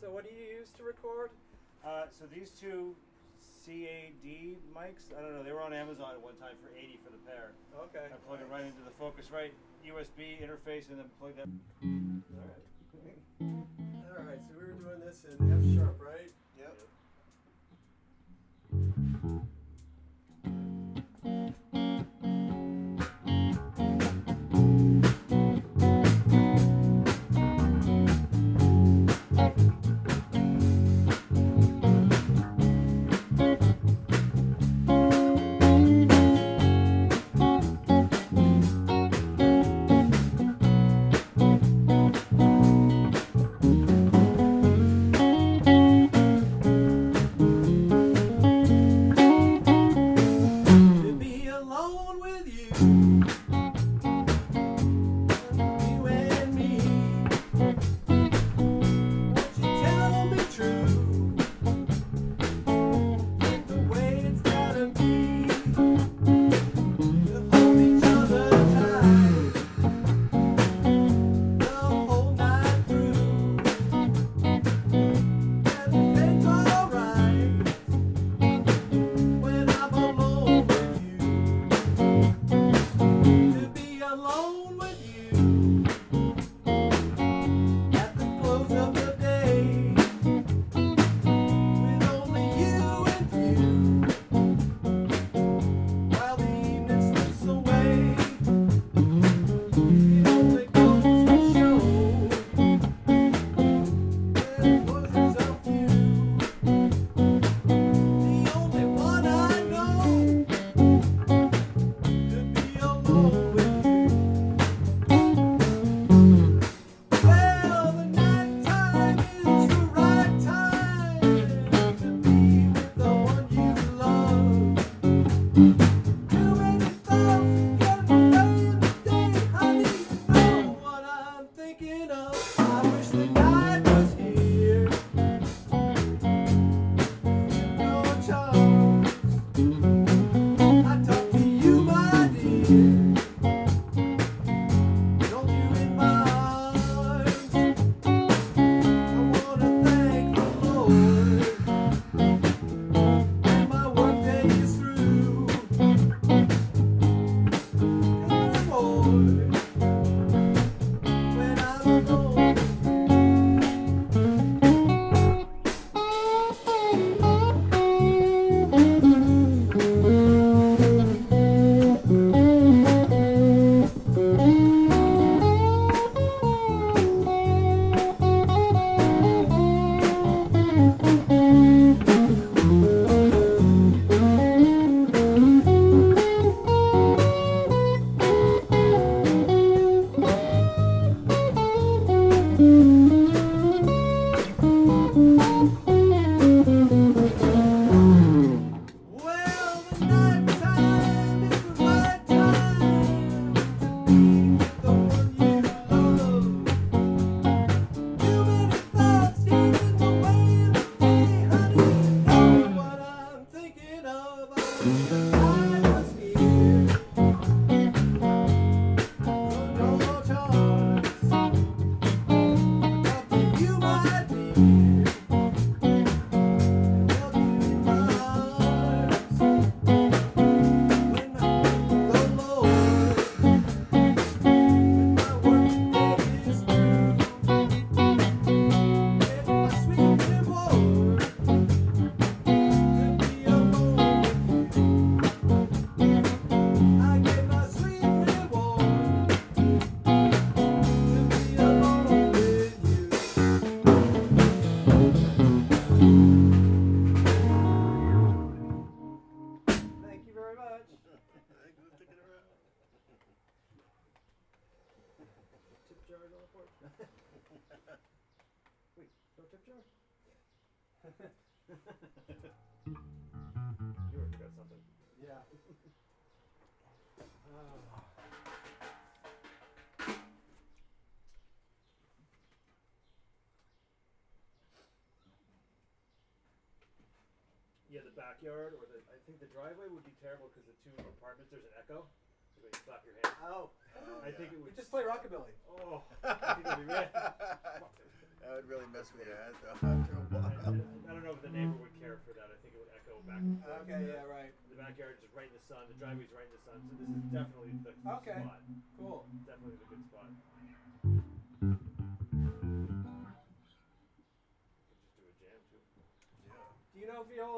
So what do you use to record? So these two CAD mics, I don't know, they were on Amazon at one time for $80 for the pair. Okay. I plug it right into the Focusrite USB interface and then plug that. All right, so we were doing this in F sharp, right? Yep. Yeah, the backyard or I think the driveway would be terrible because the two apartments, there's an echo. So when you slap your hand. Oh. I think it would. We just play rockabilly. Oh. I think it would be red. That would really mess with your head though after a while. I don't know if the neighbor would care for that. I think it would echo back and forth. Okay, yeah, right. The backyard is right in the sun. The driveway's right in the sun. So this is definitely the Okay. spot. Cool. Definitely the good spot. Could just do a jam too. Yeah. Do you know if you